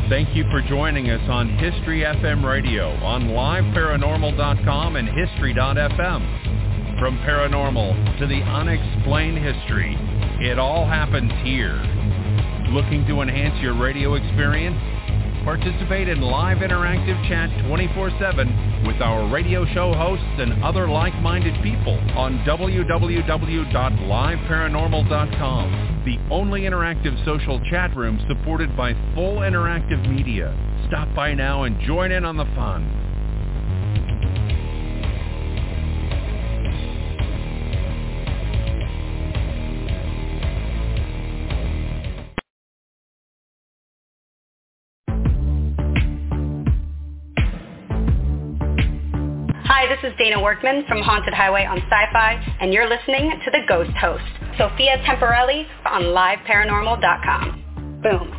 Thank you for joining us on History FM Radio on liveparanormal.com and history.fm. From paranormal to the unexplained history, it all happens here. Looking to enhance your radio experience? Participate in live interactive chat 24/7 with our radio show hosts and other like-minded people on www.liveparanormal.com, the only interactive social chat room supported by full interactive media. Stop by now and join in on the fun. Hi, this is Dana Workman from Haunted Highway on Sci-Fi, and you're listening to The Ghost Host, Sophia Temporelli on liveparanormal.com. Boom.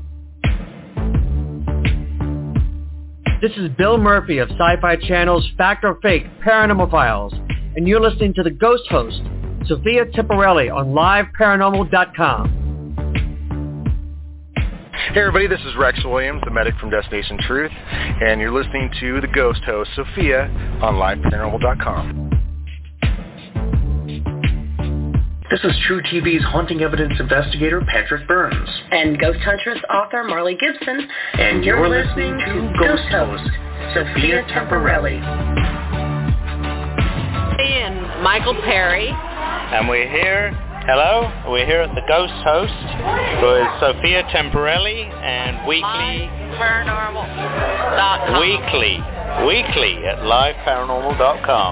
This is Bill Murphy of Sci-Fi Channel's Fact or Fake Paranormal Files, and you're listening to The Ghost Host, Sophia Temporelli on liveparanormal.com. Hey everybody, this is Rex Williams, the medic from Destination Truth, and you're listening to The Ghost Host, Sophia, on liveparanormal.com. This is True TV's haunting evidence investigator, Patrick Burns. And Ghost Huntress author, Marley Gibson. And you're listening to Ghost Host, Sophia Temporelli. And Michael Perry. And we're here at the Ghost Host with Sophia Temporelli and weekly Paranormal.com. Weekly at liveparanormal.com.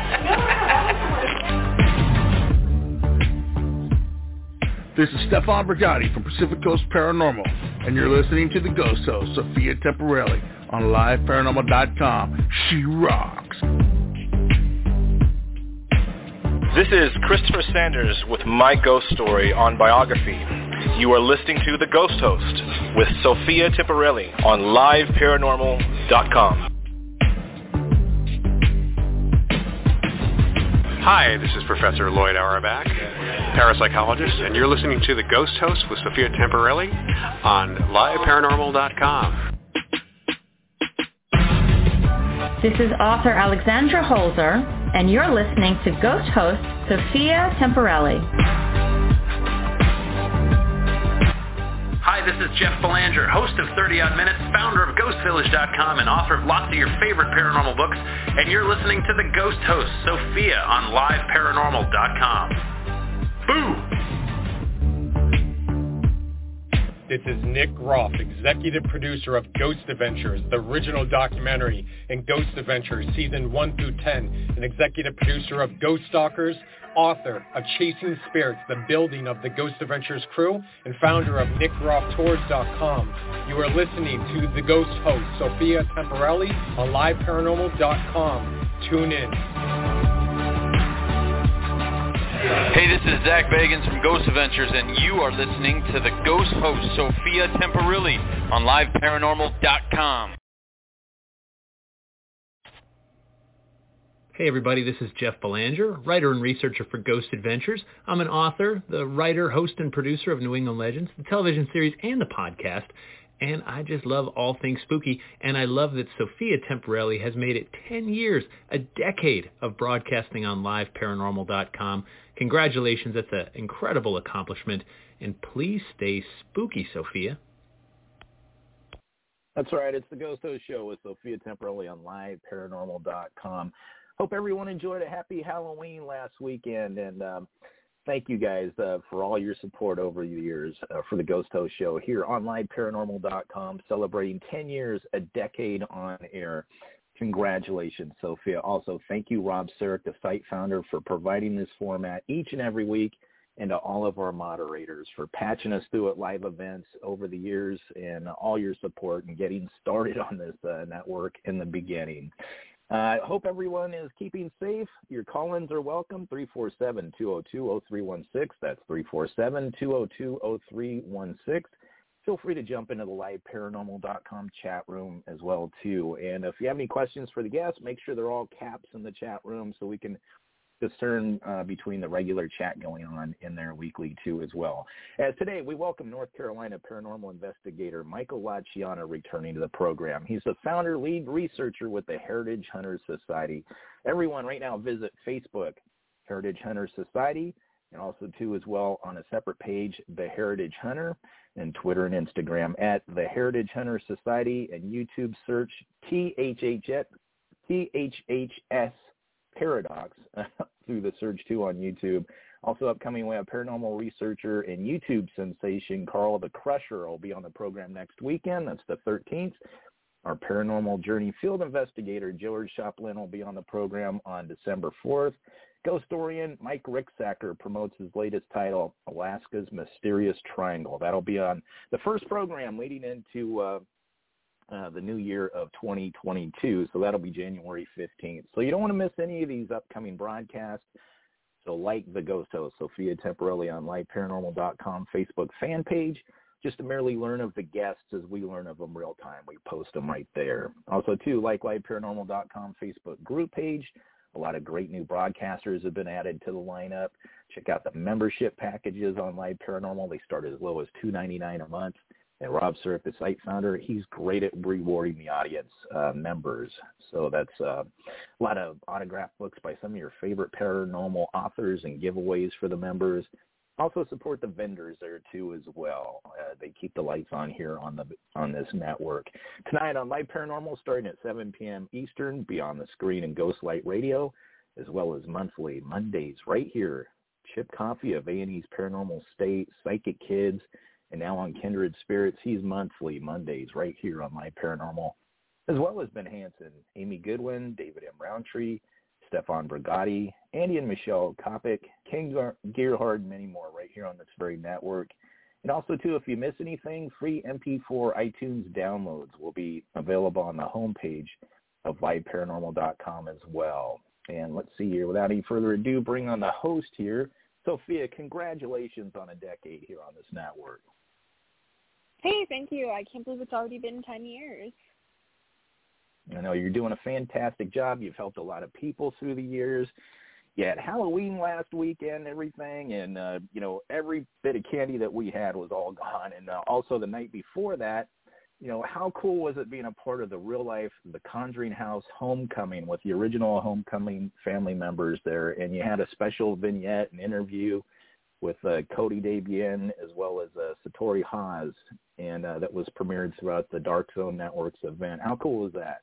This is Stefan Brigatti from Pacific Coast Paranormal, and you're listening to the Ghost Host, Sophia Temporelli, on liveparanormal.com. She rocks. This is Christopher Sanders with My Ghost Story on Biography. You are listening to The Ghost Host with Sophia Temporelli on liveparanormal.com. Hi, this is Professor Lloyd Auerbach, parapsychologist, and you're listening to The Ghost Host with Sophia Temporelli on liveparanormal.com. This is author Alexandra Holzer, and you're listening to Ghost Host Sophia Temporelli. Hi, this is Jeff Belanger, host of 30 Odd Minutes, founder of GhostVillage.com, and author of lots of your favorite paranormal books, and you're listening to the Ghost Host, Sophia, on liveparanormal.com. Boo! This is Nick Groff, executive producer of Ghost Adventures, the original documentary, and Ghost Adventures Season 1 through 10, and executive producer of Ghost Stalkers, author of Chasing Spirits, the building of the Ghost Adventures crew, and founder of NickGroffTours.com. You are listening to The Ghost Host, Sophia Temporelli, on liveparanormal.com. Tune in. Hey, this is Zach Bagans from Ghost Adventures, and you are listening to the Ghost Host, Sophia Temporelli, on liveparanormal.com. Hey everybody, this is Jeff Belanger, writer and researcher for Ghost Adventures. I'm an author, the writer, host, and producer of New England Legends, the television series, and the podcast. And I just love all things spooky, and I love that Sophia Temporelli has made it 10 years, a decade of broadcasting on liveparanormal.com. Congratulations, that's an incredible accomplishment, and please stay spooky, Sophia. That's right, it's the Ghost Host Show with Sophia Temporelli on liveparanormal.com. Hope everyone enjoyed a happy Halloween last weekend, and thank you guys for all your support over the years for the Ghost Host Show here on liveparanormal.com, celebrating 10 years, a decade on air. Congratulations, Sophia. Also, thank you, Rob Sarek, the site founder, for providing this format each and every week, and to all of our moderators for patching us through at live events over the years, and all your support and getting started on this network in the beginning. I hope everyone is keeping safe. Your call-ins are welcome, 347-202-0316. That's 347-202-0316. Feel free to jump into the liveparanormal.com chat room as well, too. And if you have any questions for the guests, make sure they're all caps in the chat room so we can discern between the regular chat going on in there weekly, too, as well. As today, we welcome North Carolina paranormal investigator Michael Laciana returning to the program. He's the founder, lead researcher with the Heritage Hunter Society. Everyone right now visit Facebook, Heritage Hunter Society, and also, too, as well on a separate page, The Heritage Hunter, and Twitter and Instagram at The Heritage Hunter Society, and YouTube search THHS Paradox through the search, too, on YouTube. Also upcoming, we have paranormal researcher and YouTube sensation Carl the Crusher will be on the program next weekend. That's the 13th. Our paranormal journey field investigator George Choplin will be on the program on December 4th. Ghostorian Mike Ricksacker promotes his latest title, Alaska's Mysterious Triangle. That'll be on the first program leading into the new year of 2022, so that'll be January 15th. So you don't want to miss any of these upcoming broadcasts. So like the Ghost Host, Sophia Temporelli on LiveParanormal.com Facebook fan page, just to merely learn of the guests as we learn of them real time. We post them right there. Also, too, like LiveParanormal.com Facebook group page. A lot of great new broadcasters have been added to the lineup. Check out the membership packages on Live Paranormal. They start as low as $2.99 a month. And Rob Surf, the site founder, he's great at rewarding the audience members. So that's a lot of autographed books by some of your favorite paranormal authors and giveaways for the members. Also support the vendors there, too, as well. They keep the lights on here on this network. Tonight on Live Paranormal, starting at 7 p.m. Eastern, Beyond the Screen and Ghostlight Radio, as well as monthly Mondays right here. Chip Coffey of A&E's Paranormal State, Psychic Kids, and now on Kindred Spirits. He's monthly Mondays right here on Live Paranormal, as well as Ben Hansen, Amy Goodwin, David M. Roundtree, Stefan Brigatti, Andy and Michelle Kopic, King Gearhard, and many more right here on this very network. And also, too, if you miss anything, free MP4 iTunes downloads will be available on the homepage of LiveParanormal.com as well. And let's see here, without any further ado, bring on the host here. Sophia, congratulations on a decade here on this network. Hey, thank you. I can't believe it's already been 10 years. I know you're doing a fantastic job. You've helped a lot of people through the years. You had Halloween last weekend, everything, and, every bit of candy that we had was all gone. And also the night before that, how cool was it being a part of the real-life, the Conjuring House homecoming with the original homecoming family members there, and you had a special vignette and interview with Cody Dabian as well as Satori Haas, and that was premiered throughout the Dark Zone Network's event. How cool was that?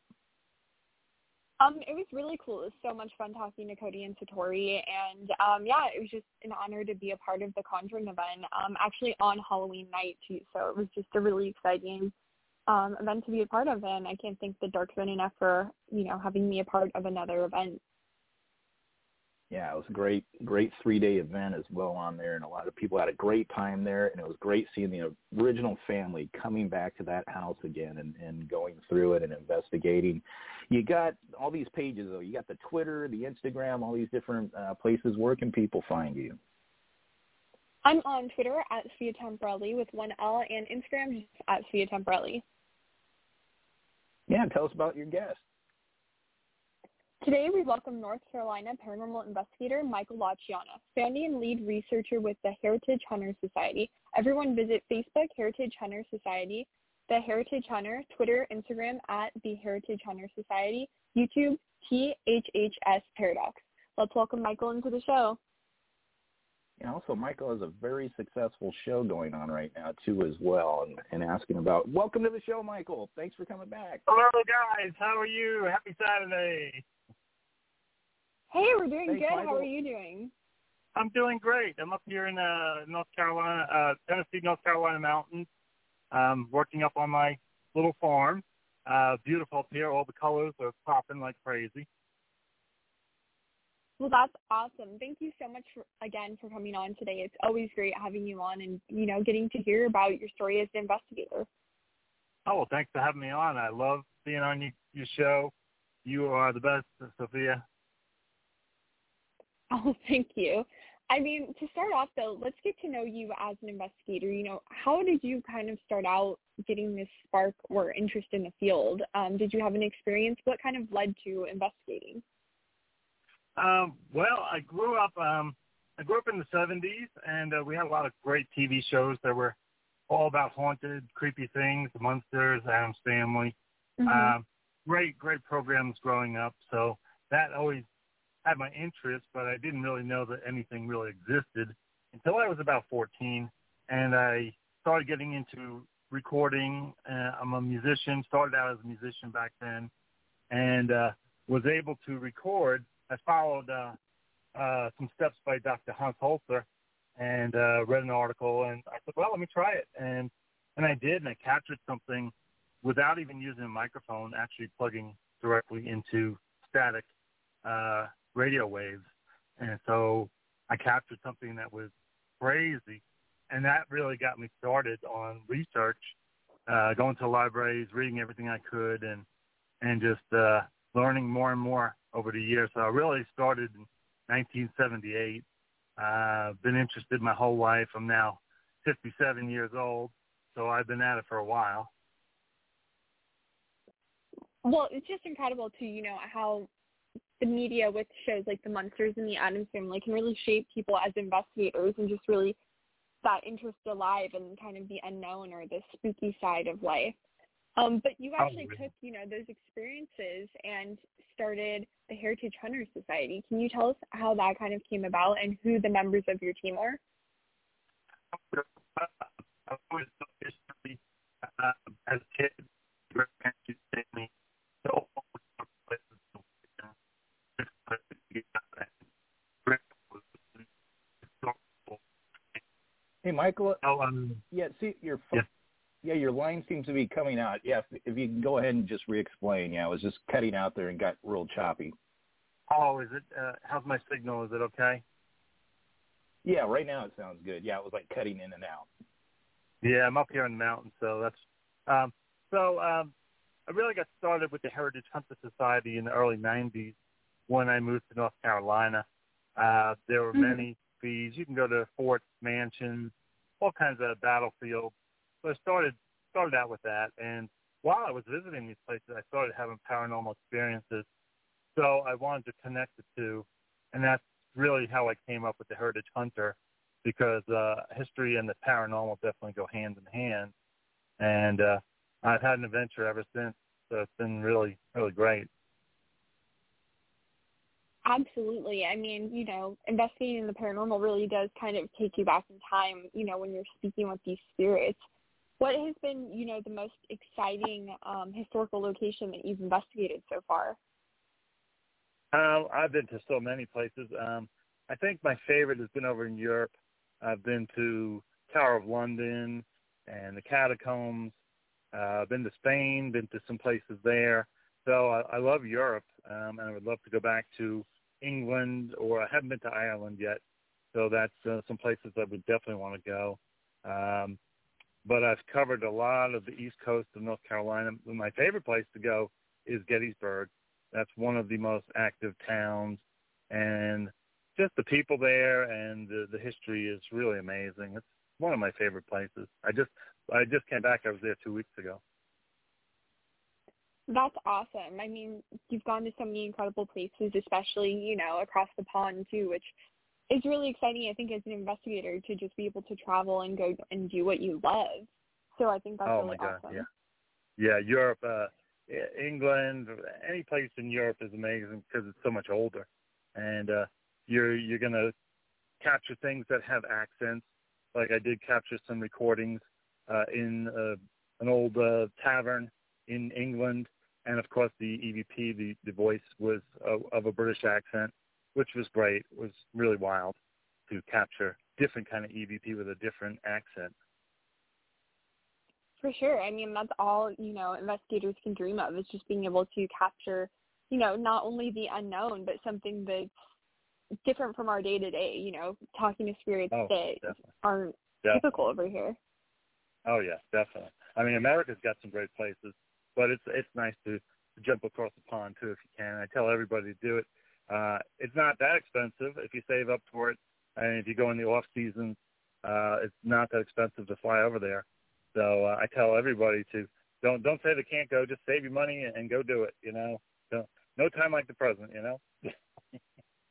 It was really cool. It was so much fun talking to Cody and Satori, and it was just an honor to be a part of the Conjuring event, actually on Halloween night too. So it was just a really exciting event to be a part of, and I can't thank the Dark Zone enough for having me a part of another event. Yeah, it was a great 3-day event as well on there, and a lot of people had a great time there, and it was great seeing the original family coming back to that house again and going through it and investigating. You got all these pages, though. You got the Twitter, the Instagram, all these different places. Where can people find you? I'm on Twitter at Sophia Temporelli with one L, and Instagram just at Sophia Temporelli. Yeah, tell us about your guest. Today, we welcome North Carolina paranormal investigator Michael Laciana, founding and lead researcher with the Heritage Hunter Society. Everyone visit Facebook, Heritage Hunter Society, the Heritage Hunter, Twitter, Instagram at the Heritage Hunter Society, YouTube, THHS Paradox. Let's welcome Michael into the show. And also, Michael has a very successful show going on right now, too, as well, and asking about, welcome to the show, Michael. Thanks for coming back. Hello, guys. How are you? Happy Saturday. Hey, we're doing good. Michael. How are you doing? I'm doing great. I'm up here in North Carolina, Tennessee, North Carolina mountains, working up on my little farm. Beautiful up here. All the colors are popping like crazy. Well, that's awesome. Thank you so much again for coming on today. It's always great having you on and, getting to hear about your story as an investigator. Oh, well, thanks for having me on. I love being on your show. You are the best, Sophia. Oh, thank you. I mean, to start off, though, let's get to know you as an investigator. How did you kind of start out getting this spark or interest in the field? Did you have an experience? What kind of led to investigating? Well, I grew up in the 70s, and we had a lot of great TV shows that were all about haunted, creepy things, the Munsters, Addams Family. Mm-hmm. Great programs growing up. So that always had my interest, but I didn't really know that anything really existed until I was about 14, and I started getting into recording. I'm a musician, started out as a musician back then, and was able to record. I followed some steps by Dr. Hans Holzer and read an article, and I said, well, let me try it. And I did, and I captured something without even using a microphone, actually plugging directly into static radio waves. And so I captured something that was crazy, and that really got me started on research, going to libraries, reading everything I could, and just learning more and more over the years. So I really started in 1978. Been interested my whole life. I'm now 57 years old, so I've been at it for a while. Well, it's just incredible to, how the media with shows like The Munsters and The Addams Family can really shape people as investigators and just really that interest alive and kind of the unknown or the spooky side of life. But you actually took, those experiences and started the Heritage Hunters Society. Can you tell us how that kind of came about and who the members of your team are? I always thought history as a kid. Grandparents used to take me to all places. Hey, Michael. See, your line seems to be coming out. Yeah, if you can go ahead and just re-explain. Yeah, it was just cutting out there and got real choppy. Oh, is it? How's my signal? Is it okay? Yeah, right now it sounds good. Yeah, it was like cutting in and out. Yeah, I'm up here in the mountains, so that's I really got started with the Heritage Hunter Society in the early 90s when I moved to North Carolina. There were many fees. You can go to forts, mansions, all kinds of battlefields. So I started out with that, and while I was visiting these places, I started having paranormal experiences. So I wanted to connect the two, and that's really how I came up with the Heritage Hunter, because history and the paranormal definitely go hand in hand. And I've had an adventure ever since, so it's been really, really great. Absolutely. I mean, investigating in the paranormal really does kind of take you back in time, when you're speaking with these spirits. What has been, the most exciting historical location that you've investigated so far? I've been to so many places. I think my favorite has been over in Europe. I've been to Tower of London and the catacombs. I've been to Spain, been to some places there. So I love Europe, and I would love to go back to England, or I haven't been to Ireland yet. So that's some places I would definitely want to go. But I've covered a lot of the East Coast of North Carolina. My favorite place to go is Gettysburg. That's one of the most active towns, and just the people there and the history is really amazing. It's one of my favorite places. I just came back. I was there 2 weeks ago. That's awesome. I mean, you've gone to so many incredible places, especially, across the pond too, which is really exciting, I think, as an investigator, to just be able to travel and go and do what you love. So I think that's really awesome. Yeah, Europe, England, any place in Europe is amazing because it's so much older. And you're going to capture things that have accents. Like I did capture some recordings in an old tavern in England. And, of course, the EVP, the voice was of a British accent, which was great. It was really wild to capture different kind of EVP with a different accent. For sure. I mean, that's all, investigators can dream of, is just being able to capture, not only the unknown, but something that's different from our day-to-day, talking to spirits that aren't typical over here. Oh, yeah, definitely. I mean, America's got some great places, but it's nice to jump across the pond, too, if you can. I tell everybody to do it. It's not that expensive if you save up for it, and if you go in the off-season, it's not that expensive to fly over there. So I tell everybody to don't say they can't go. Just save your money and go do it. No time like the present.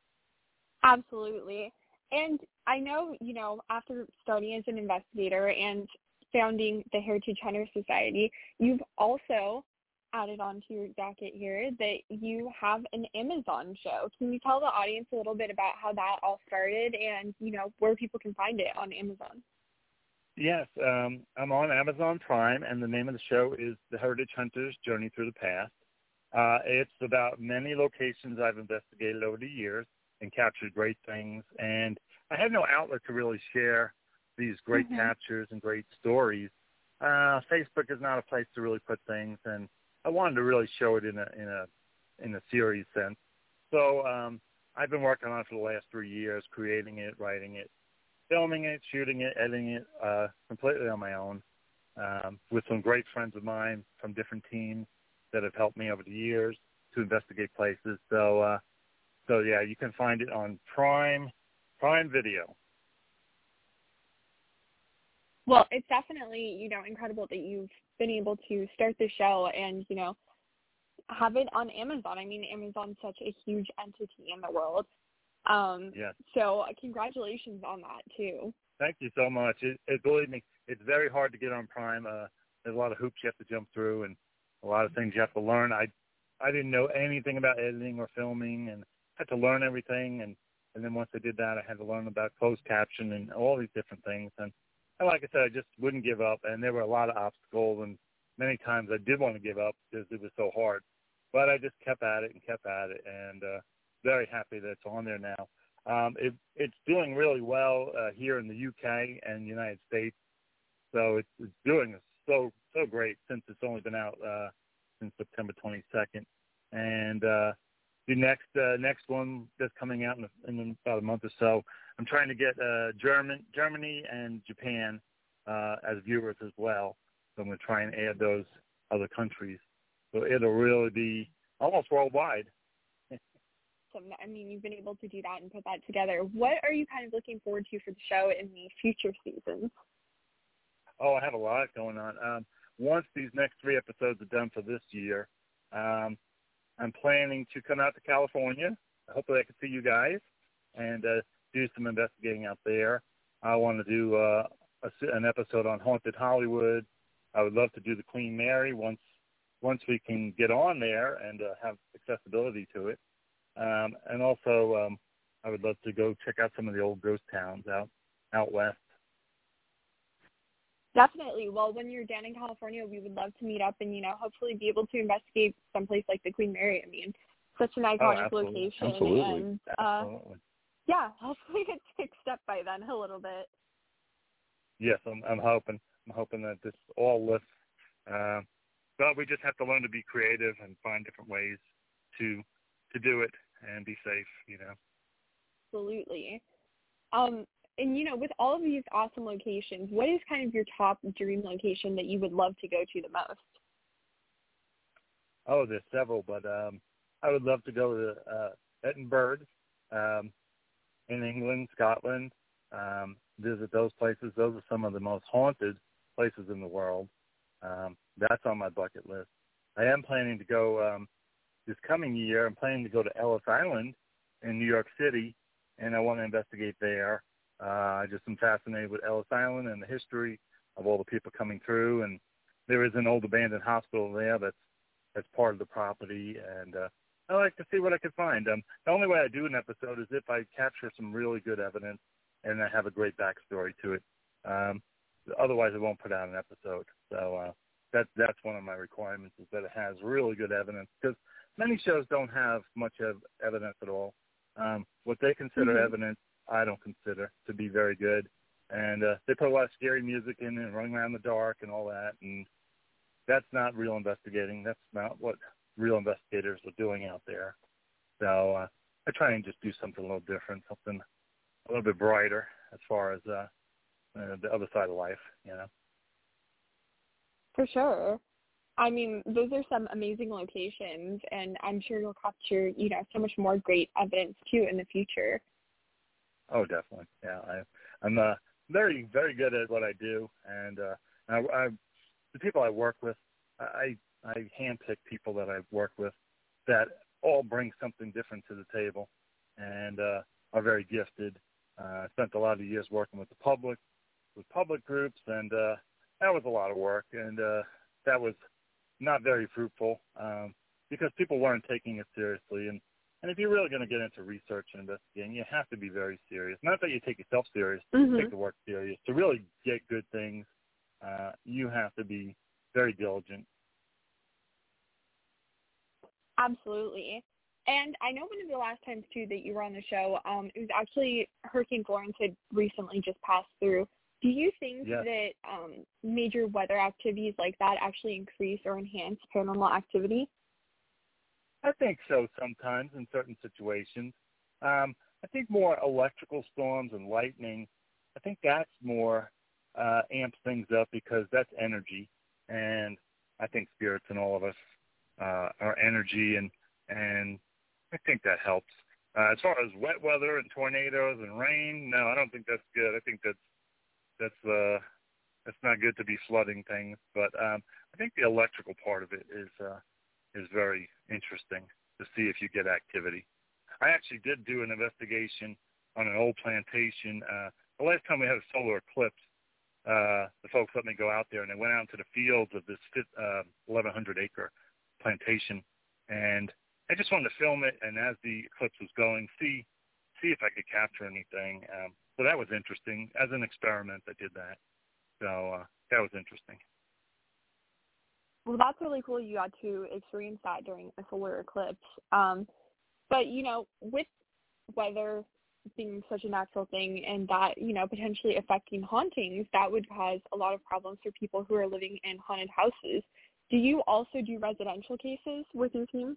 Absolutely. And I know, after starting as an investigator and founding the Heritage Hunter Society, you've also added onto your docket here that you have an Amazon show. Can you tell the audience a little bit about how that all started and, where people can find it on Amazon? Yes, I'm on Amazon Prime, and the name of the show is The Heritage Hunter's Journey Through the Past. It's about many locations I've investigated over the years and captured great things. And I had no outlet to really share these great captures and great stories. Facebook is not a place to really put things, and I wanted to really show it in a series sense. So I've been working on it for the last 3 years, creating it, writing it, filming it, shooting it, editing it completely on my own with some great friends of mine from different teams that have helped me over the years to investigate places. So yeah, you can find it on Prime Video. Well, it's definitely, incredible that you've been able to start the show and, have it on Amazon. I mean, Amazon's such a huge entity in the world. Yes. So congratulations on that, too. Thank you so much. Believe me, it's very hard to get on Prime. There's a lot of hoops you have to jump through and a lot of things you have to learn. I didn't know anything about editing or filming and had to learn everything. And then once I did that, I had to learn about closed caption and all these different things. And like I said, I just wouldn't give up. And there were a lot of obstacles. And many times I did want to give up because it was so hard. But I just kept at it. And very happy that it's on there now. It's doing really well here in the UK and the United States. So it's doing so great since it's only been out since September 22nd. And the next one that's coming out in about a month or so, I'm trying to get Germany and Japan as viewers as well. So I'm going to try and add those other countries. So it'll really be almost worldwide. So, I mean, you've been able to do that and put that together. What are you kind of looking forward to for the show in the future seasons? Oh, I have a lot going on. Once these next 3 episodes are done for this year, I'm planning to come out to California. Hopefully I can see you guys and do some investigating out there. I want to do an episode on Haunted Hollywood. I would love to do the Queen Mary once we can get on there and have accessibility to it. And also I would love to go check out some of the old ghost towns out west. Definitely. Well, when you're down in California, we would love to meet up and, hopefully be able to investigate someplace like the Queen Mary. I mean, such an iconic location. Absolutely. And, absolutely. Yeah, hopefully it picks up by then a little bit. Yes, I'm hoping that this all lifts. But we just have to learn to be creative and find different ways to do it and be safe, Absolutely. And, with all of these awesome locations, what is kind of your top dream location that you would love to go to the most? Oh, there's several, but I would love to go to Edinburgh in England, Scotland, visit those places. Those are some of the most haunted places in the world. That's on my bucket list. I am planning to go this coming year. I'm planning to go to Ellis Island in New York City, and I want to investigate there. I just am fascinated with Ellis Island and the history of all the people coming through. And there is an old abandoned hospital there that's part of the property. And I like to see what I can find. The only way I do an episode is if I capture some really good evidence and I have a great backstory to it. Otherwise, I won't put out an episode. So that's one of my requirements, is that it has really good evidence, because many shows don't have much of evidence at all. What they consider evidence, I don't consider to be very good. And they put a lot of scary music in and running around in the dark and all that, and that's not real investigating. That's not what real investigators are doing out there. So I try and just do something a little different, something a little bit brighter as far as the other side of life, For sure. I mean, those are some amazing locations, and I'm sure you'll capture, so much more great evidence, too, in the future. Oh, definitely. Yeah, I'm very, very good at what I do, and the people I work with, I handpick people that I work with that all bring something different to the table, and are very gifted. I spent a lot of years working with the public, with public groups, and that was a lot of work, and that was not very fruitful because people weren't taking it seriously. And if you're really going to get into research and investigating, you have to be very serious. Not that you take yourself serious, take the work serious. To really get good things, you have to be very diligent. Absolutely. And I know one of the last times, too, that you were on the show, it was actually Hurricane Florence had recently just passed through. Do you think that major weather activities like that actually increase or enhance paranormal activity? I think so sometimes in certain situations. I think more electrical storms and lightning, I think that's more amps things up because that's energy. And I think spirits and all of us are energy, and I think that helps. As far as wet weather and tornadoes and rain, no, I don't think that's good. I think that's not good to be flooding things. But I think the electrical part of it is very interesting to see if you get activity. I actually did do an investigation on an old plantation. The last time we had a solar eclipse, the folks let me go out there, and I went out into the fields of this 1,100-acre plantation, and I just wanted to film it, and as the eclipse was going, see if I could capture anything. So that was interesting. As an experiment, I did that. So that was interesting. Well, that's really cool you got to experience that during a solar eclipse. But, you know, with weather being such a natural thing and that, you know, potentially affecting hauntings, that would cause a lot of problems for people who are living in haunted houses. Do you also do residential cases with your team?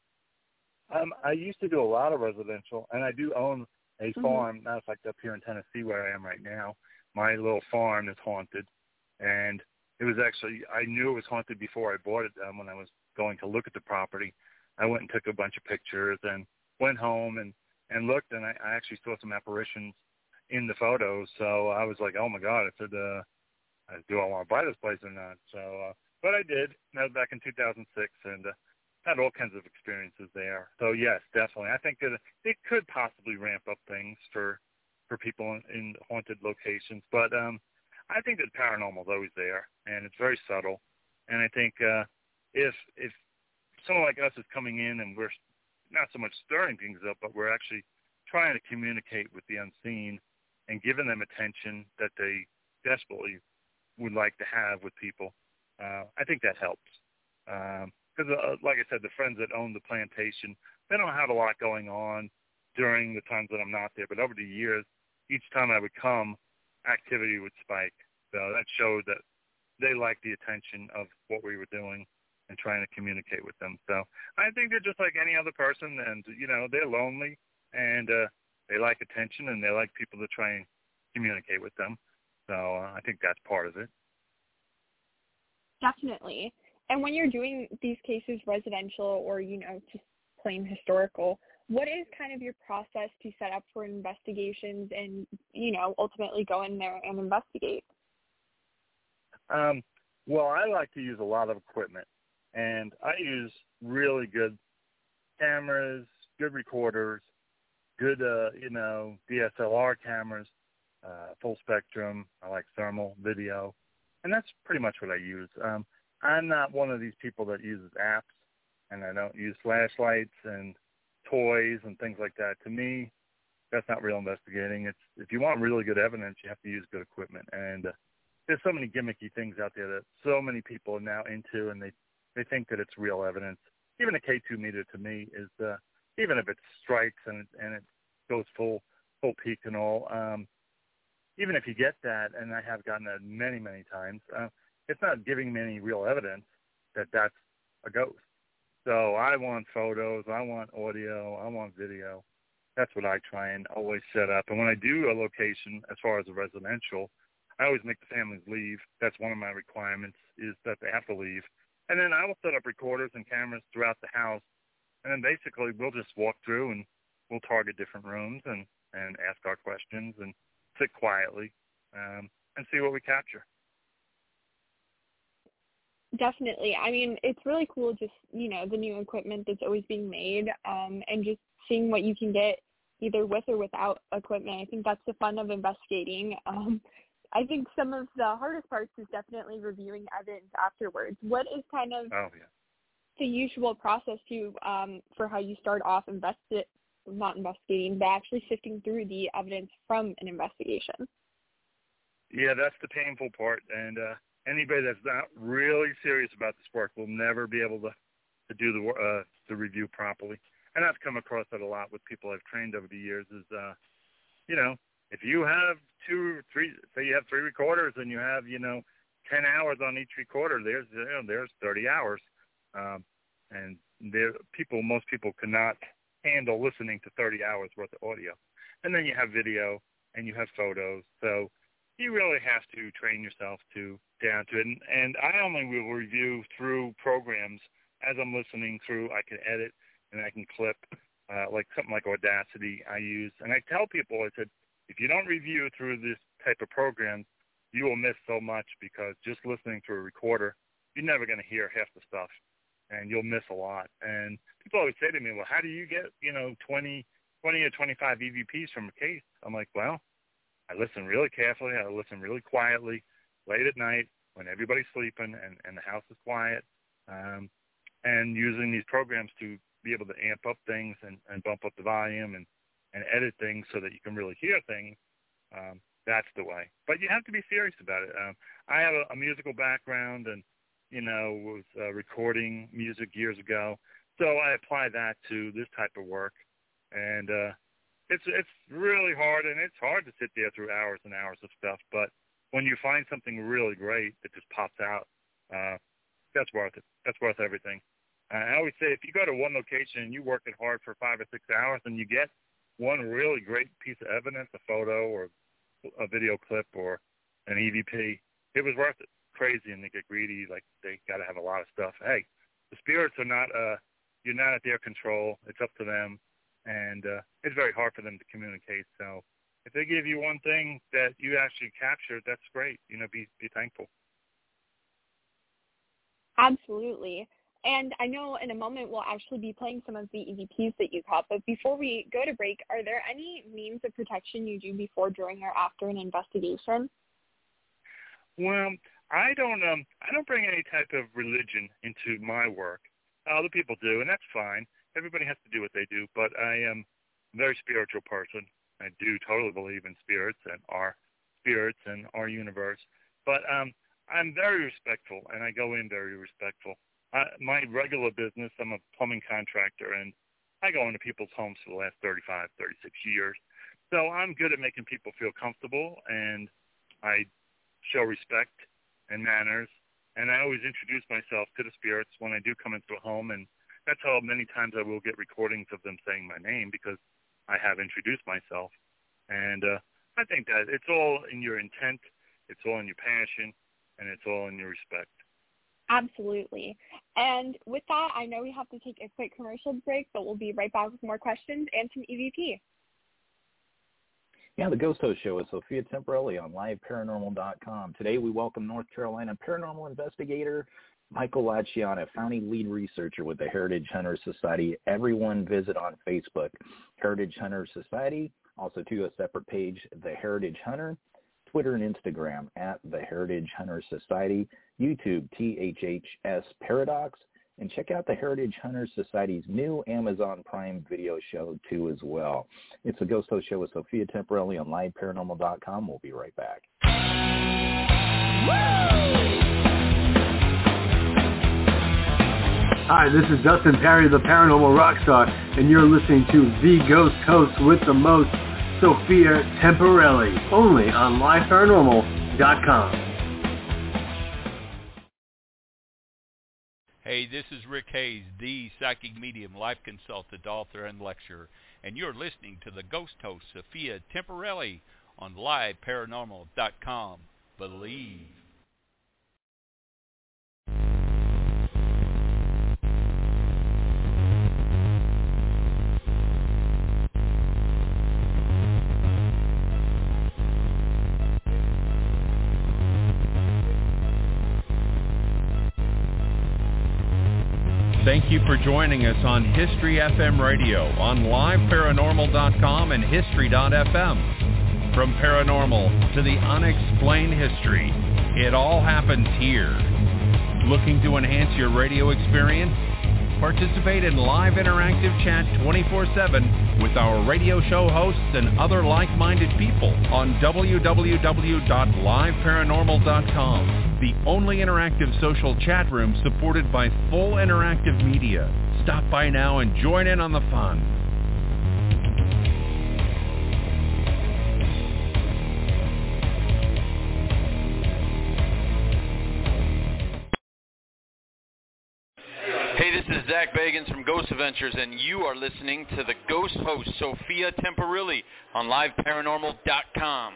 I used to do a lot of residential, and I do own a farm. Matter of fact, up here in Tennessee where I am right now, my little farm is haunted. And it was actually, I knew it was haunted before I bought it. When I was going to look at the property, I went and took a bunch of pictures and went home and looked, and I actually saw some apparitions in the photos. So I was like, oh, my God, I said, do I want to buy this place or not? So, but I did. That was back in 2006, and had all kinds of experiences there. So, yes, definitely. I think that it could possibly ramp up things for people in haunted locations. But I think that paranormal is always there, and it's very subtle. And I think if someone like us is coming in and we're not so much stirring things up, but we're actually trying to communicate with the unseen and giving them attention that they desperately would like to have with people, I think that helps. Because, like I said, the friends that own the plantation, they don't have a lot going on during the times that I'm not there. But over the years, each time I would come, activity would spike. So that showed that they liked the attention of what we were doing and trying to communicate with them. So I think they're just like any other person, and, you know, they're lonely, and they like attention, and they like people to try and communicate with them. So I think that's part of it. Definitely. And when you're doing these cases residential or, you know, just plain historical, what is kind of your process to set up for investigations and, you know, ultimately go in there and investigate? Well, I like to use a lot of equipment, and I use really good cameras, good recorders, good, DSLR cameras, full spectrum. I like thermal video, and that's pretty much what I use. I'm not one of these people that uses apps, and I don't use flashlights and toys and things like that. To me, that's not real investigating. It's if you want really good evidence, you have to use good equipment. And there's so many gimmicky things out there that so many people are now into, and they think that it's real evidence. Even a K2 meter to me is, even if it strikes and it goes full peak and all, even if you get that, and I have gotten that many, many times, it's not giving me any real evidence that that's a ghost. So I want photos, I want audio, I want video. That's what I try and always set up. And when I do a location, as far as a residential, I always make the families leave. That's one of my requirements, is that they have to leave. And then I will set up recorders and cameras throughout the house. And then basically we'll just walk through and we'll target different rooms and ask our questions and sit quietly and see what we capture. Definitely. I mean, it's really cool just, you know, the new equipment that's always being made and just seeing what you can get either with or without equipment. I think that's the fun of investigating. I think some of the hardest parts is definitely reviewing evidence afterwards. What is kind of the usual process for how you start off not investigating, but actually sifting through the evidence from an investigation? Yeah, that's the painful part. And anybody that's not really serious about this work will never be able to do the review properly. And I've come across that a lot with people I've trained over the years is, if you have say you have 3 recorders and you have, 10 hours on each recorder, there's 30 hours. And most people cannot handle listening to 30 hours worth of audio. And then you have video and you have photos. So you really have to train yourself down to it. And I only will review through programs as I'm listening through. I can edit and I can clip, like something like Audacity I use. And I tell people, I said, if you don't review through this type of program, you will miss so much because just listening to a recorder, you're never going to hear half the stuff, and you'll miss a lot. And people always say to me, well, how do you get, 20 or 25 EVPs from a case? I'm like, well, I listen really carefully. I listen really quietly late at night when everybody's sleeping and the house is quiet, and using these programs to be able to amp up things and bump up the volume and edit things so that you can really hear things. That's the way. But you have to be serious about it. I have a musical background and, was recording music years ago. So I apply that to this type of work. And it's really hard, and it's hard to sit there through hours and hours of stuff. But when you find something really great that just pops out, that's worth it. That's worth everything. I always say if you go to one location and you work it hard for 5 or 6 hours and you get one really great piece of evidence, a photo or a video clip or an EVP, it was worth it. Crazy, and they get greedy, like they got to have a lot of stuff. Hey, the spirits are not, you're not at their control. It's up to them, and it's very hard for them to communicate. So if they give you one thing that you actually captured, that's great. Be thankful. Absolutely. And I know in a moment we'll actually be playing some of the EVPs that you caught. But before we go to break, are there any means of protection you do before, during, or after an investigation? Well, I don't bring any type of religion into my work. Other people do, and that's fine. Everybody has to do what they do. But I am a very spiritual person. I do totally believe in spirits and our universe. But I'm very respectful, and I go in very respectful. My regular business, I'm a plumbing contractor, and I go into people's homes for the last 35, 36 years. So I'm good at making people feel comfortable, and I show respect and manners, and I always introduce myself to the spirits when I do come into a home, and that's how many times I will get recordings of them saying my name because I have introduced myself. And I think that it's all in your intent, it's all in your passion, and it's all in your respect. Absolutely. And with that, I know we have to take a quick commercial break, but we'll be right back with more questions and some EVP. Yeah, the Ghost Host Show with Sophia Temporelli on liveparanormal.com. Today we welcome North Carolina paranormal investigator Michael Laciana, founding lead researcher with the Heritage Hunter Society. Everyone visit on Facebook, Heritage Hunter Society. Also, to a separate page, The Heritage Hunter. Twitter and Instagram at The Heritage Hunter Society. YouTube, THHS Paradox. And check out the Heritage Hunter Society's new Amazon Prime video show, too, as well. It's the Ghost Host Show with Sophia Temporelli on liveparanormal.com. We'll be right back. Hi, this is Dustin Perry, the Paranormal Rockstar, and you're listening to The Ghost Host with the most, Sophia Temporelli, only on liveparanormal.com. Hey, this is Rick Hayes, the psychic medium, life consultant, author, and lecturer, and you're listening to the Ghost Host, Sophia Temporelli, on liveparanormal.com. Believe. Thank you for joining us on History FM Radio on liveparanormal.com and history.fm. From paranormal to the unexplained history, it all happens here. Looking to enhance your radio experience? Participate in live interactive chat 24/7 with our radio show hosts and other like-minded people on www.liveparanormal.com, the only interactive social chat room supported by full interactive media. Stop by now and join in on the fun. Hey, this is Zach Bagans from Ghost Adventures, and you are listening to the Ghost host, Sophia Temperilli, on liveparanormal.com.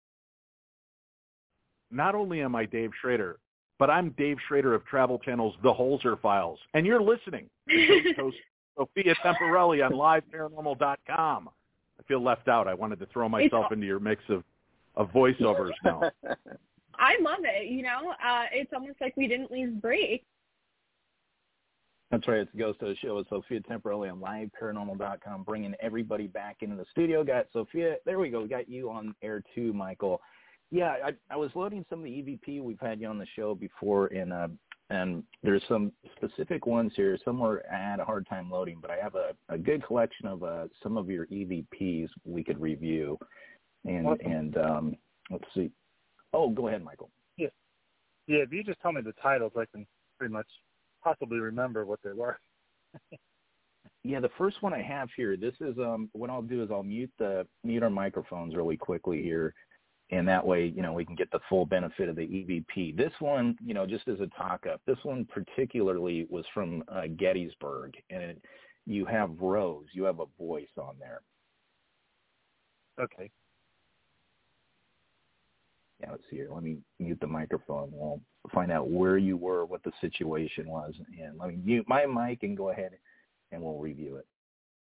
Not only am I Dave Schrader, but I'm Dave Schrader of Travel Channel's The Holzer Files, and you're listening to Ghost host Sophia Temperilli on liveparanormal.com. I feel left out. I wanted to throw myself into your mix of voiceovers now. I love it. It's almost like we didn't leave break. That's right. It's the Ghost Host Show with Sophia Temperilli on liveparanormal.com, bringing everybody back into the studio. Got Sophia. There we go. We got you on air too, Michael. Yeah, I was loading some of the EVP. We've had you on the show before, and there's some specific ones here. Some were I had a hard time loading, but I have a good collection of some of your EVPs we could review. And let's see. Oh, go ahead, Michael. Yeah. If you just tell me the titles, I can pretty much possibly remember what they were. Yeah, the first one I have here, this is what I'll do is I'll mute our microphones really quickly here, and that way, we can get the full benefit of the EVP. This one, just as a talk-up, this one particularly was from Gettysburg, and you have Rose, you have a voice on there. Okay. Yeah, let's see here. Let me mute the microphone. We'll find out where you were, what the situation was, and let me mute my mic and go ahead and we'll review it.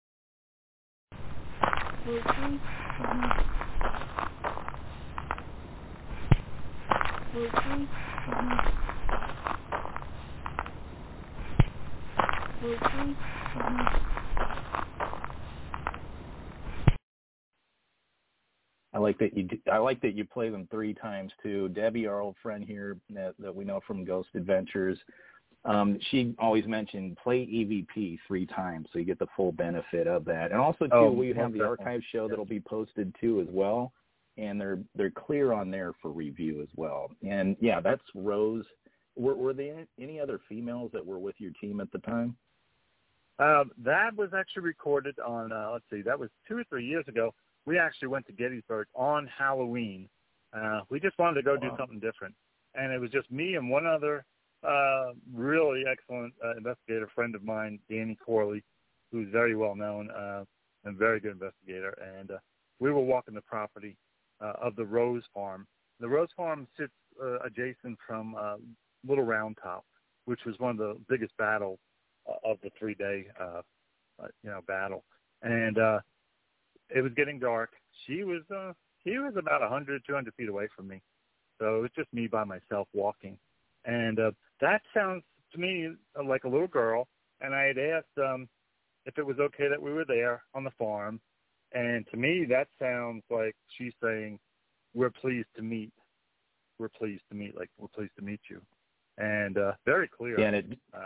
I like that you play them 3 times too. Debbie, our old friend here that we know from Ghost Adventures, she always mentioned play EVP 3 times so you get the full benefit of that. And also too, we have the archive show that'll be posted too as well, and they're clear on there for review as well. And yeah, that's Rose. Were there any other females that were with your team at the time? That was actually recorded on that was 2 or 3 years ago. We actually went to Gettysburg on Halloween. We just wanted to go do something different. And it was just me and one other really excellent investigator friend of mine, Danny Corley, who's very well known and very good investigator. And we were walking the property of the Rose Farm. The Rose Farm sits adjacent from Little Round Top, which was one of the biggest battles of the 3-day battle. And it was getting dark. He was about 100, 200 feet away from me. So it was just me by myself walking. And that sounds to me like a little girl. And I had asked if it was okay that we were there on the farm. And to me, that sounds like she's saying, we're pleased to meet. We're pleased to meet, like we're pleased to meet you. And very clear. Yeah,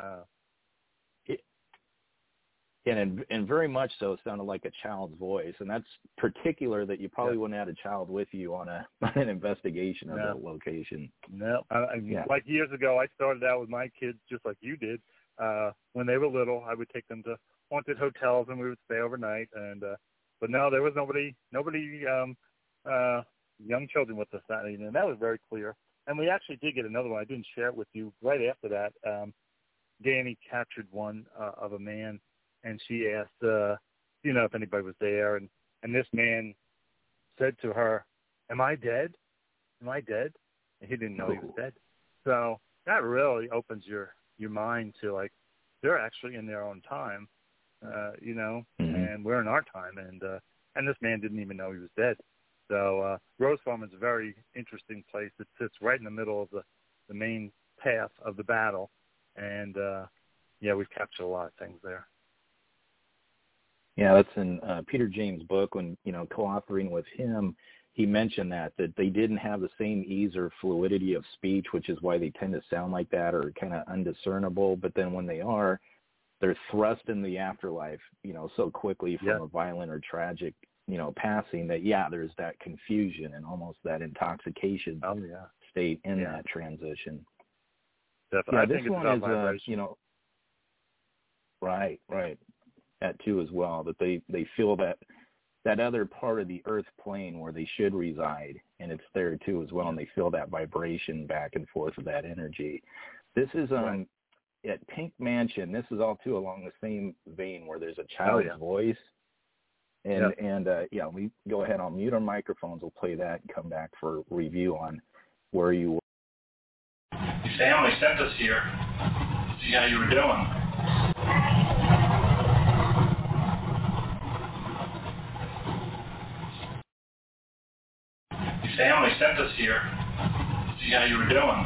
and very much so sounded like a child's voice, and that's particular that you probably wouldn't have had a child with you on an investigation of that location. No, like years ago, I started out with my kids just like you did. When they were little, I would take them to haunted hotels, and we would stay overnight. And but no, there was nobody, young children with us that evening, and that was very clear. And we actually did get another one. I didn't share it with you. Right after that, Danny captured one of a man. And she asked, if anybody was there. And this man said to her, am I dead? Am I dead? And he didn't know he was dead. So that really opens your mind to, like, they're actually in their own time, and we're in our time. And this man didn't even know he was dead. So Rose Farm is a very interesting place. It sits right in the middle of the main path of the battle. And we've captured a lot of things there. Yeah, that's in Peter James' book. When, co-authoring with him, he mentioned that they didn't have the same ease or fluidity of speech, which is why they tend to sound like that or kind of undiscernible. But then when they are, they're thrust in the afterlife, so quickly from a violent or tragic, passing that, there's that confusion and almost that intoxication state in that transition. Definitely. Yeah, I this think it's one about is, vibration. Right. That too as well, that they feel that other part of the earth plane where they should reside, and it's there too as well, and they feel that vibration back and forth of that energy. This is at Pink Mansion. This is all too along the same vein where there's a child's voice. And we go ahead. I'll mute our microphones. We'll play that and come back for review on where you were. Your family sent us here to see how you were doing. Your family sent us here to see how you were doing.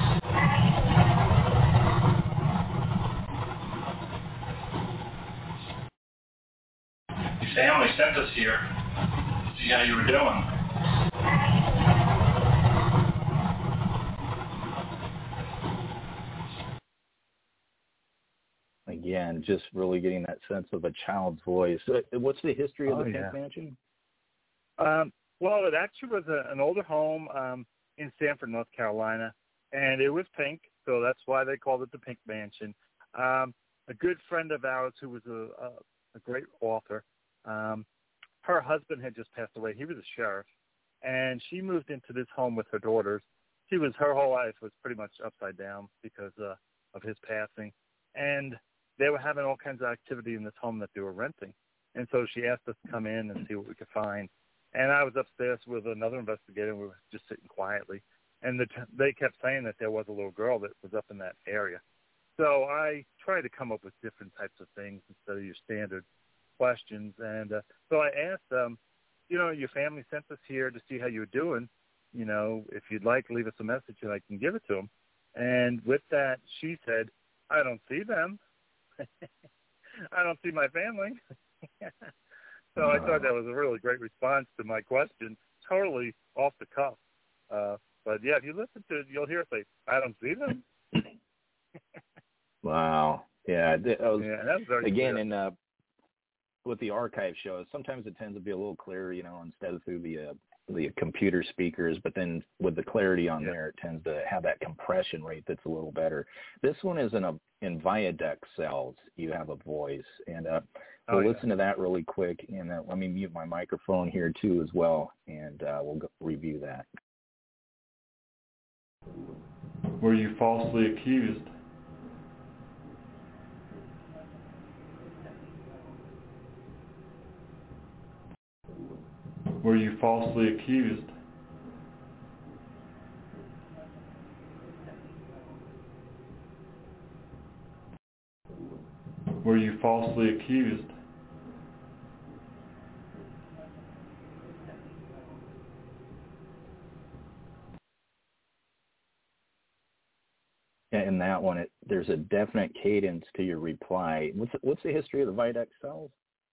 Your family sent us here to see how you were doing. Again, just really getting that sense of a child's voice. What's the history of the Pink Mansion? Well, it actually was an older home in Sanford, North Carolina, and it was pink, so that's why they called it the Pink Mansion. A good friend of ours who was a great author, her husband had just passed away. He was a sheriff, and she moved into this home with her daughters. Her whole life was pretty much upside down because of his passing, and they were having all kinds of activity in this home that they were renting. And so she asked us to come in and see what we could find. And I was upstairs with another investigator, and we were just sitting quietly. And they kept saying that there was a little girl that was up in that area. So I tried to come up with different types of things instead of your standard questions. And so I asked them, your family sent us here to see how you were doing. If you'd like, leave us a message and I can give it to them. And with that, she said, I don't see them. I don't see my family. So I thought that was a really great response to my question, totally off the cuff. But if you listen to it, you'll hear it say, I don't see them. Wow. Yeah, that was very again, clear. With the archive shows, sometimes it tends to be a little clearer, instead of through the computer speakers, but then with the clarity on there, it tends to have that compression rate that's a little better. This one is in viaduct cells. You have a voice, and we'll listen to that really quick, and let me mute my microphone here too as well, and we'll review that. Were you falsely accused? Were you falsely accused? Were you falsely accused? In that one, there's a definite cadence to your reply. What's the history of the viaduct cells?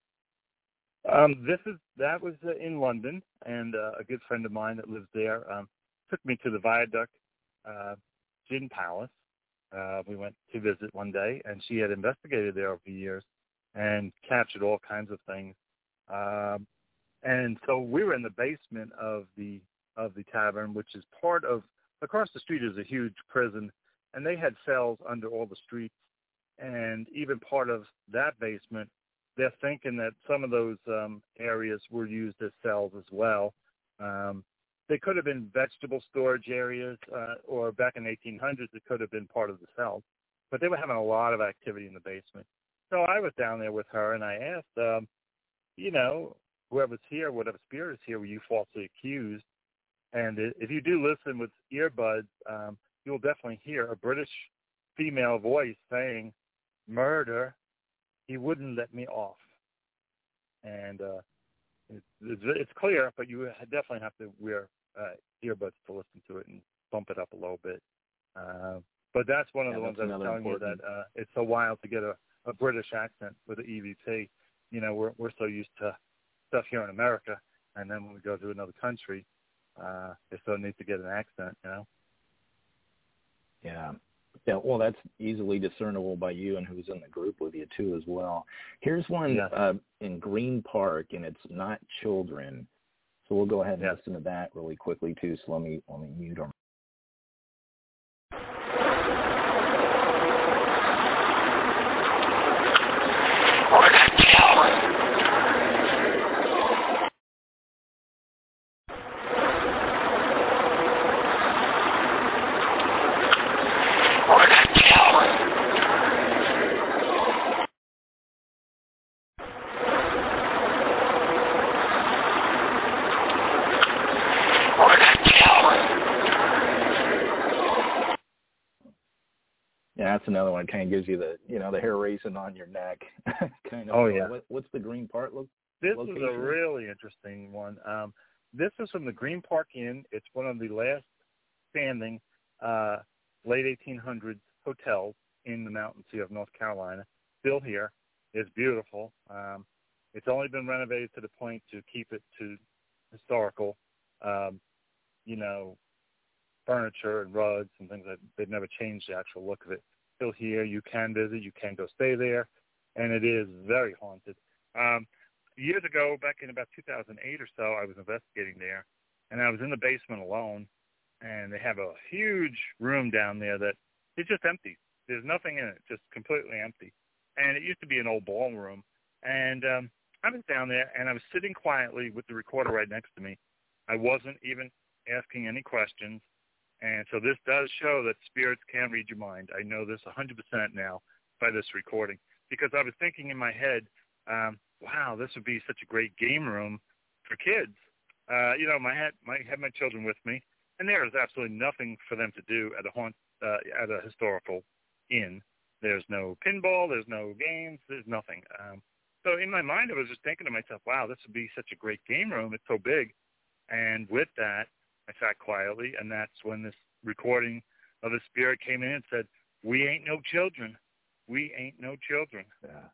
That was in London, and a good friend of mine that lives there took me to the Viaduct Gin Palace. We went to visit one day, and she had investigated there over the years and captured all kinds of things. And so we were in the basement of the tavern, which is part of, across the street is a huge prison, and they had cells under all the streets, and even part of that basement, they're thinking that some of those areas were used as cells as well. They could have been vegetable storage areas, or back in the 1800s, it could have been part of the cells. But they were having a lot of activity in the basement. So I was down there with her, and I asked, whoever's here, whatever spirit is here, were you falsely accused? And if you do listen with earbuds, you'll definitely hear a British female voice saying, "Murder, he wouldn't let me off." And it's clear, but you definitely have to wear earbuds to listen to it and bump it up a little bit. But that's one of the ones I was telling you that it's so wild to get a British accent with an EVP. You know, we're so used to stuff here in America, and then when we go to another country, it's so neat to get an accent, you know? Yeah. Yeah, well, that's easily discernible by you and who's in the group with you, too, as well. Here's one in Green Park, and it's not children. So we'll go ahead and listen to that really quickly, too. So let me mute them. Yeah, that's another one. It kind of gives you the, the hair raising on your neck. Kind of. Oh, yeah. What's the Green Park location? This is a really interesting one. This is from the Green Park Inn. It's one of the last standing late 1800s hotels in the mountain sea of North Carolina. Still here. It's beautiful. It's only been renovated to the point to keep it to historical, furniture and rugs and things like that. They've never changed the actual look of it. Still here. You can visit. You can go stay there. And it is very haunted. Years ago, back in about 2008 or so, I was investigating there, and I was in the basement alone, and they have a huge room down there that it's just empty. There's nothing in it, just completely empty. And it used to be an old ballroom. And I was down there, and I was sitting quietly with the recorder right next to me. I wasn't even asking any questions. And so this does show that spirits can read your mind. I know this 100% now by this recording, because I was thinking in my head, wow, this would be such a great game room for kids. I had my children with me, and there is absolutely nothing for them to do at a historical inn. There's no pinball, there's no games, there's nothing. So in my mind, I was just thinking to myself, wow, this would be such a great game room. It's so big. And with that, I sat quietly, and that's when this recording of the spirit came in and said, "We ain't no children. We ain't no children." Yeah.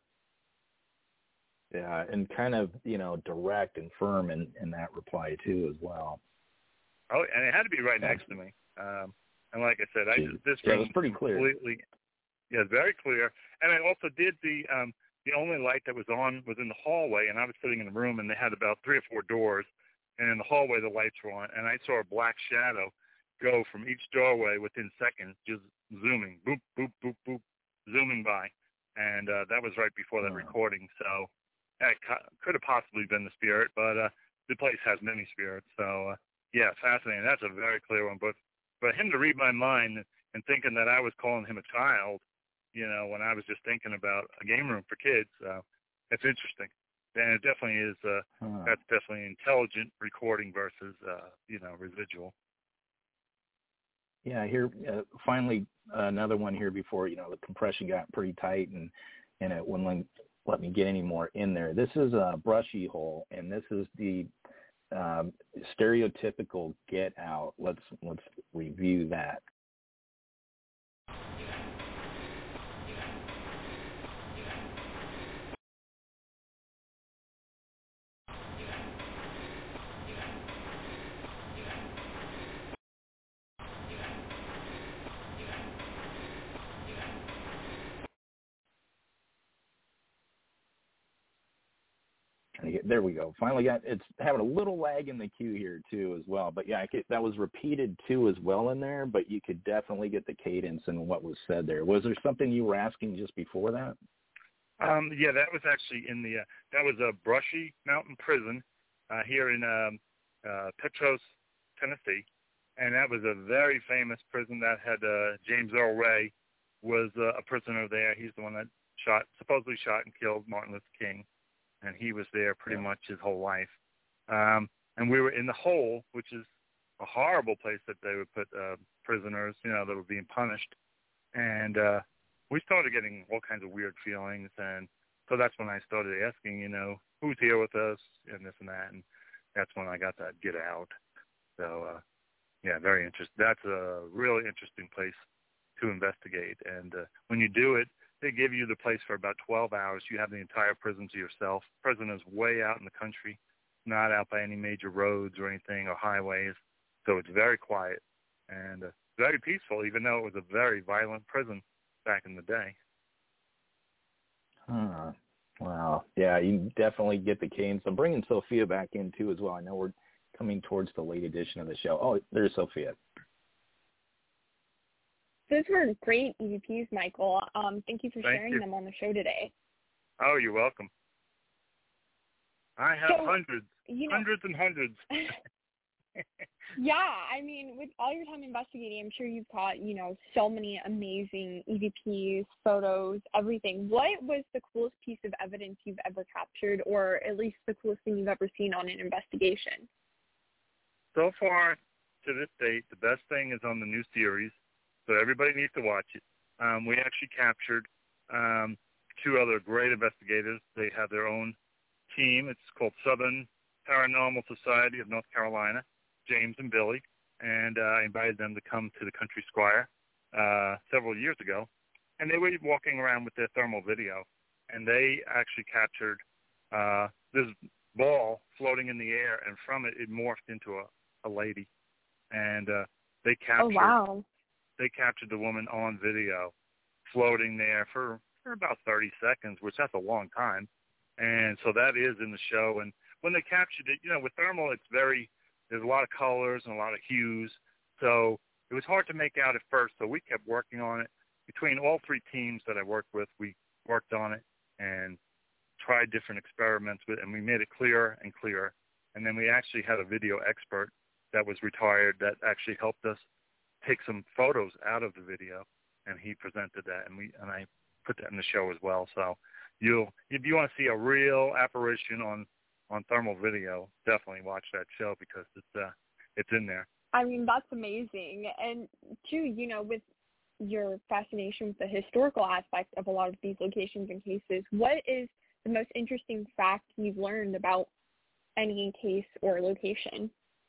Yeah, and kind of, direct and firm in that reply, too, as well. Oh, and it had to be right next to me. And like I said, this room was pretty clear. Yeah, very clear. And I also did the only light that was on was in the hallway, and I was sitting in the room, and they had about 3 or 4 doors. And in the hallway, the lights were on, and I saw a black shadow go from each doorway within seconds, just zooming, boop, boop, boop, boop, zooming by. And that was right before that recording. So that could have possibly been the spirit, but the place has many spirits. So, fascinating. That's a very clear one. But for him to read my mind and thinking that I was calling him a child, when I was just thinking about a game room for kids, it's interesting. And it definitely is, that's definitely intelligent recording versus, residual. Yeah, here, finally, another one here before, the compression got pretty tight and it wouldn't let me get any more in there. This is a brushy hole, and this is the stereotypical get out. Let's review that. There we go. Finally it's having a little lag in the queue here too as well. But yeah, that was repeated too as well in there, but you could definitely get the cadence and what was said there. Was there something you were asking just before that? That was actually that was a Brushy Mountain Prison here in Petros, Tennessee. And that was a very famous prison that had James Earl Ray was a prisoner there. He's the one that supposedly shot and killed Martin Luther King. And he was there pretty much his whole life. And we were in the Hole, which is a horrible place that they would put prisoners, that were being punished. And we started getting all kinds of weird feelings. And so that's when I started asking, who's here with us and this and that. And that's when I got that get out. So, very interesting. That's a really interesting place to investigate. And when you do it, they give you the place for about 12 hours. You have the entire prison to yourself. Prison is way out in the country, not out by any major roads or anything or highways. So it's very quiet and very peaceful, even though it was a very violent prison back in the day. Wow. Yeah, you definitely get the cadence. I'm bringing Sophia back in, too, as well. I know we're coming towards the late edition of the show. Oh, there's Sophia. Those were great EVPs, Michael. Thank you for sharing them on the show today. Oh, you're welcome. I have hundreds and hundreds. Yeah, I mean, with all your time investigating, I'm sure you've caught, so many amazing EVPs, photos, everything. What was the coolest piece of evidence you've ever captured, or at least the coolest thing you've ever seen on an investigation? So far, to this date, the best thing is on the new series, so everybody needs to watch it. We actually captured two other great investigators. They have their own team. It's called Southern Paranormal Society of North Carolina, James and Billy, and I invited them to come to the Country Squire several years ago, and they were walking around with their thermal video, and they actually captured this ball floating in the air, and from it, it morphed into a lady, and they captured the woman on video floating there for about 30 seconds, which that's a long time, and so that is in the show. And when they captured it, with thermal, there's a lot of colors and a lot of hues, so it was hard to make out at first, so we kept working on it. Between all three teams that I worked with, we worked on it and tried different experiments with it, and we made it clearer and clearer. And then we actually had a video expert that was retired that actually helped us take some photos out of the video, and he presented that, and I put that in the show as well. So if you want to see a real apparition on thermal video, definitely watch that show because it's in there. I mean, that's amazing. And too, with your fascination with the historical aspect of a lot of these locations and cases, what is the most interesting fact you've learned about any case or location?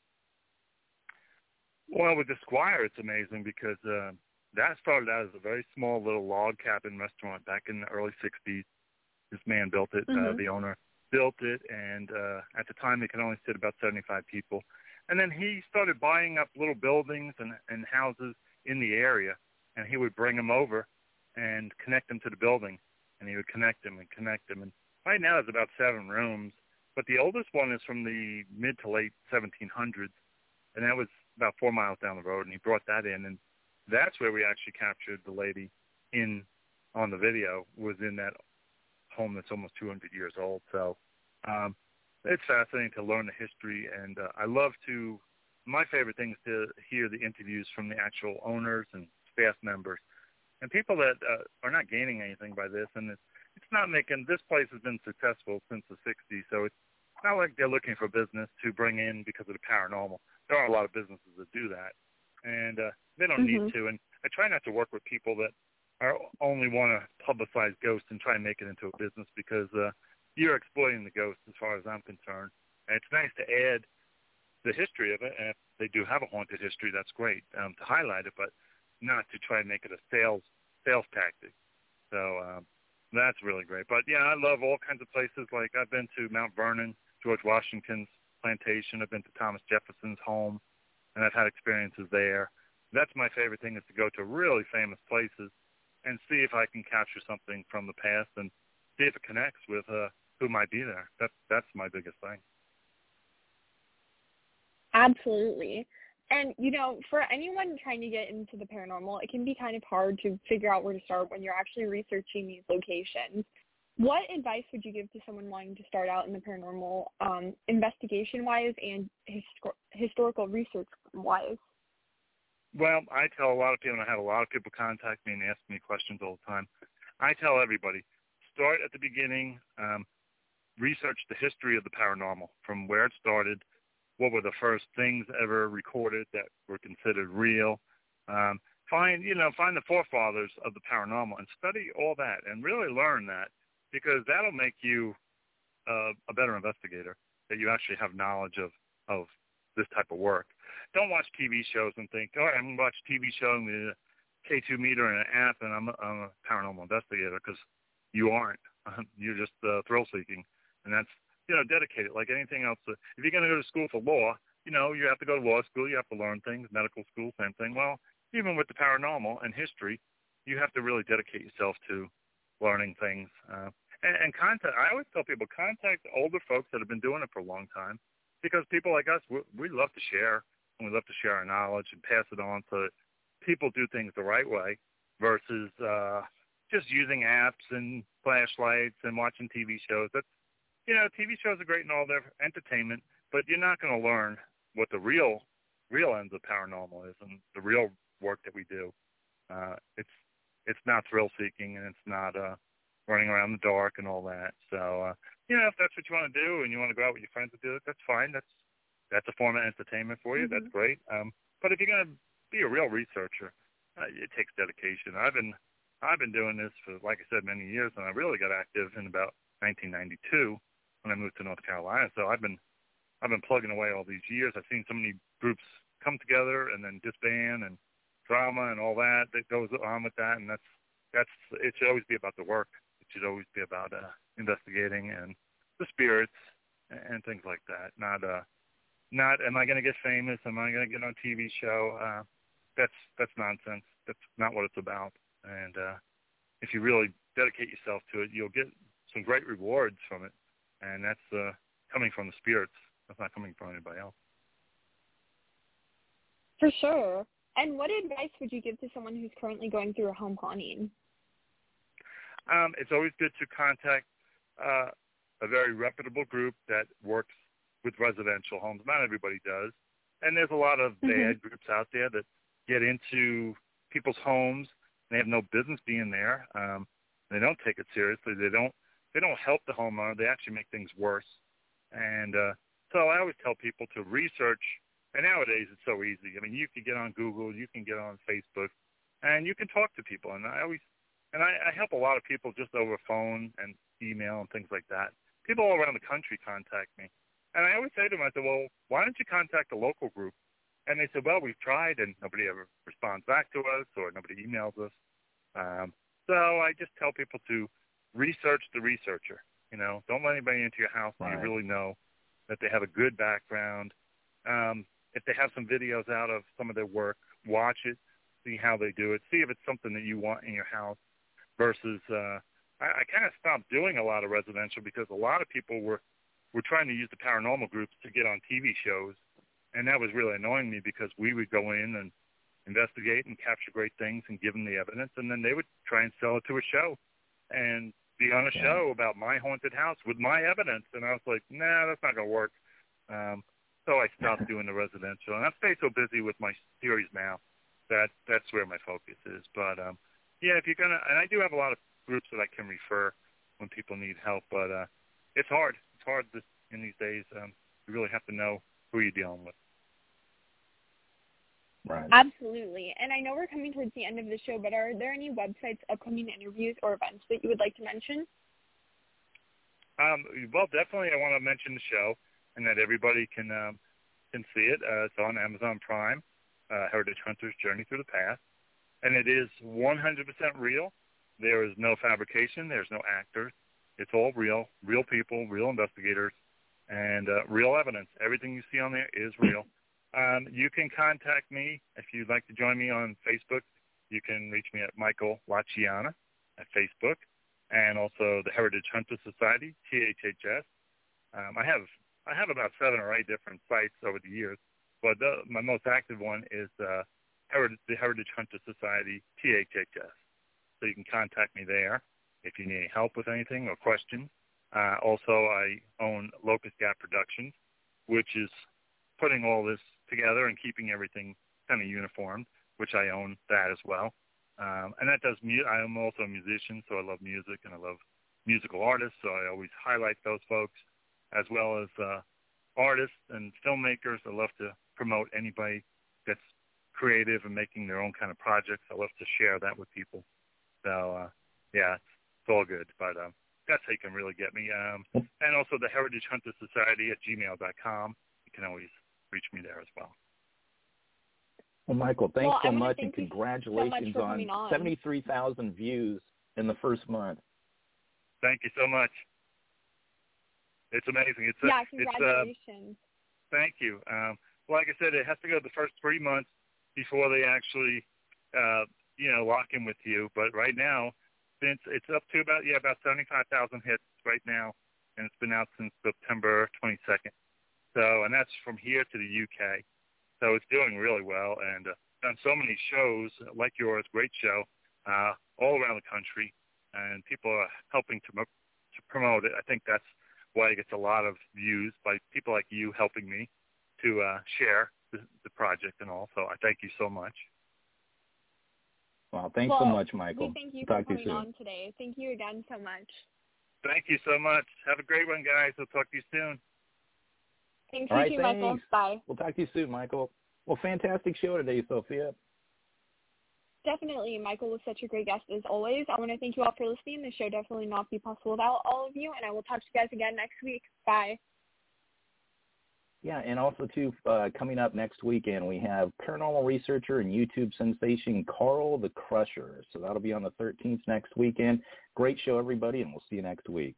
Well, with the Squire, it's amazing because that started out as a very small little log cabin restaurant back in the early 60s. This man built it, the owner built it, and at the time it could only sit about 75 people. And then he started buying up little buildings and houses in the area, and he would bring them over and connect them to the building, and he would connect them. And right now there's about 7 rooms, but the oldest one is from the mid to late 1700s, and that was about 4 miles down the road, and he brought that in, and that's where we actually captured the lady on the video, was in that home that's almost 200 years old. So it's fascinating to learn the history, and my favorite thing is to hear the interviews from the actual owners and staff members and people that are not gaining anything by this, and it's not making, this place has been successful since the 60s, so it's not like they're looking for business to bring in because of the paranormal. There are a lot of businesses that do that, and they don't need to, and I try not to work with people that only want to publicize ghosts and try and make it into a business, because you're exploiting the ghosts as far as I'm concerned. And it's nice to add the history of it, and if they do have a haunted history, that's great to highlight it, but not to try and make it a sales tactic. So that's really great. But yeah, I love all kinds of places. Like I've been to Mount Vernon, George Washington's plantation. I've been to Thomas Jefferson's home, and I've had experiences there. That's my favorite thing, is to go to really famous places and see if I can capture something from the past and see if it connects with who might be there. That's my biggest thing. Absolutely. And, for anyone trying to get into the paranormal, it can be kind of hard to figure out where to start when you're actually researching these locations. What advice would you give to someone wanting to start out in the paranormal, investigation-wise and historical research-wise? Well, I tell a lot of people, and I have a lot of people contact me and ask me questions all the time. I tell everybody, start at the beginning, research the history of the paranormal, from where it started, what were the first things ever recorded that were considered real. Find the forefathers of the paranormal and study all that and really learn that, because that'll make you a better investigator, that you actually have knowledge of this type of work. Don't watch TV shows and think, all right, I'm going to watch a TV show and K2 meter and an app, and I'm a paranormal investigator, because you aren't. You're just thrill seeking, and that's dedicated. Like anything else, if you're going to go to school for law, you have to go to law school. You have to learn things. Medical school, same thing. Well, even with the paranormal and history, you have to really dedicate yourself to learning things. And contact. I always tell people, contact older folks that have been doing it for a long time, because people like us, we love to share, and we love to share our knowledge and pass it on so that people do things the right way versus just using apps and flashlights and watching TV shows. That's, TV shows are great and all their entertainment, but you're not going to learn what the real ends of paranormal is and the real work that we do. It's not thrill seeking, and it's not running around in the dark and all that. So, if that's what you want to do and you want to go out with your friends and do it, that's fine. That's a form of entertainment for you. That's great. But if you're going to be a real researcher, it takes dedication. I've been doing this for, like I said, many years, and I really got active in about 1992 when I moved to North Carolina. So I've been plugging away all these years. I've seen so many groups come together and then disband, and drama and all that goes on with that. And it should always be about the work. It should always be about investigating and the spirits and things like that. Not am I going to get famous? Am I going to get on a TV show? That's nonsense. That's not what it's about. And if you really dedicate yourself to it, you'll get some great rewards from it. And that's coming from the spirits. That's not coming from anybody else. For sure. And what advice would you give to someone who's currently going through a home haunting? It's always good to contact a very reputable group that works with residential homes. Not everybody does. And there's a lot of bad groups out there that get into people's homes. They have no business being there. They don't take it seriously. They don't help the homeowner. They actually make things worse. And so I always tell people to research. And nowadays it's so easy. I mean, you can get on Google, you can get on Facebook, and you can talk to people. And I help a lot of people just over phone and email and things like that. People all around the country contact me. And I always say to them, I said, well, why don't you contact a local group? And they said, well, we've tried, and nobody ever responds back to us, or nobody emails us. So I just tell people to research the researcher. Don't let anybody into your house that you really know that they have a good background. If they have some videos out of some of their work, watch it, see how they do it, see if it's something that you want in your house versus I kind of stopped doing a lot of residential because a lot of people were trying to use the paranormal groups to get on TV shows, and that was really annoying me because we would go in and investigate and capture great things and give them the evidence, and then they would try and sell it to a show and be on a show about my haunted house with my evidence. And I was like, nah, that's not going to work. So I stopped doing the residential. And I stay so busy with my series now that that's where my focus is. But, if you're going to – and I do have a lot of groups that I can refer when people need help. But it's hard. It's hard in these days. You really have to know who you're dealing with. Right. Absolutely. And I know we're coming towards the end of the show, but are there any websites, upcoming interviews, or events that you would like to mention? Well, definitely I want to mention the show and that everybody can see it. It's on Amazon Prime, Heritage Hunters Journey Through the Past. And it is 100% real. There is no fabrication. There's no actors. It's all real people, real investigators, and real evidence. Everything you see on there is real. You can contact me if you'd like to join me on Facebook. You can reach me at Michael Laciana at Facebook, and also the Heritage Hunter Society, THHS. I have about 7 or 8 different sites over the years, but my most active one is the Heritage Hunter Society, THHS. So you can contact me there if you need help with anything or questions. Also, I own Locust Gap Productions, which is putting all this together and keeping everything kind of uniform, which I own that as well. And that does I am also a musician, so I love music and I love musical artists, so I always highlight those folks, as well as artists and filmmakers. I love to promote anybody that's creative and making their own kind of projects. I love to share that with people. So, it's all good. But that's how you can really get me. And also the Heritage Hunter Society at gmail.com. You can always reach me there as well. Well, Michael, thanks so much, and thank congratulations you so much for coming on. 73,000 views in the first month. Thank you so much. It's amazing. Congratulations. Thank you. Like I said, it has to go the first 3 months before they actually, lock in with you. But right now, since it's up to about 75,000 hits right now, and it's been out since September 22nd. So, and that's from here to the UK. So it's doing really well, and done so many shows like yours, great show, all around the country, and people are helping to promote it. I think that's why it gets a lot of views by people like you helping me to share the project and all. So I thank you so much. Well, thanks so much, Michael. We thank you for coming on today. Thank you again so much. Thank you so much. Have a great one, guys. We'll talk to you soon. Thanks, All right, you too, Michael. Bye. We'll talk to you soon, Michael. Well, fantastic show today, Sophia. Definitely. Michael was such a great guest as always. I want to thank you all for listening. The show definitely not be possible without all of you, and I will talk to you guys again next week. Bye. Yeah, and also, too, coming up next weekend, we have paranormal researcher and YouTube sensation Carl the Crusher. So that'll be on the 13th next weekend. Great show, everybody, and we'll see you next week.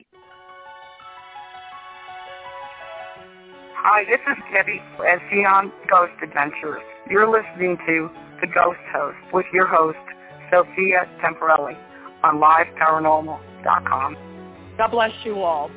Hi, this is Debbie at Xenon Ghost Adventures. You're listening to The Ghost Host with your host, Sophia Temporelli, on LiveParanormal.com. God bless you all.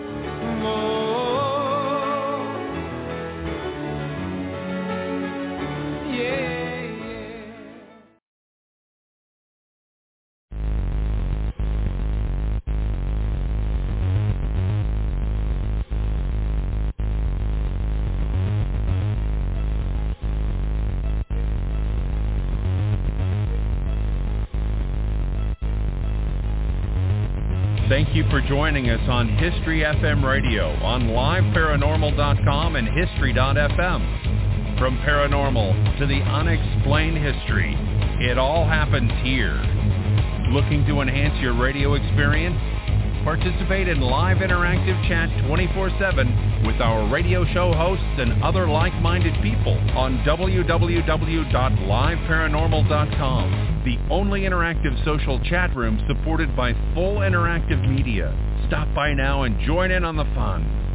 Thank you for joining us on History FM Radio on LiveParanormal.com and History.fm. From paranormal to the unexplained history, it all happens here. Looking to enhance your radio experience? Participate in live interactive chat 24/7 with our radio show hosts and other like-minded people on www.liveparanormal.com, the only interactive social chat room supported by full interactive media. Stop by now and join in on the fun.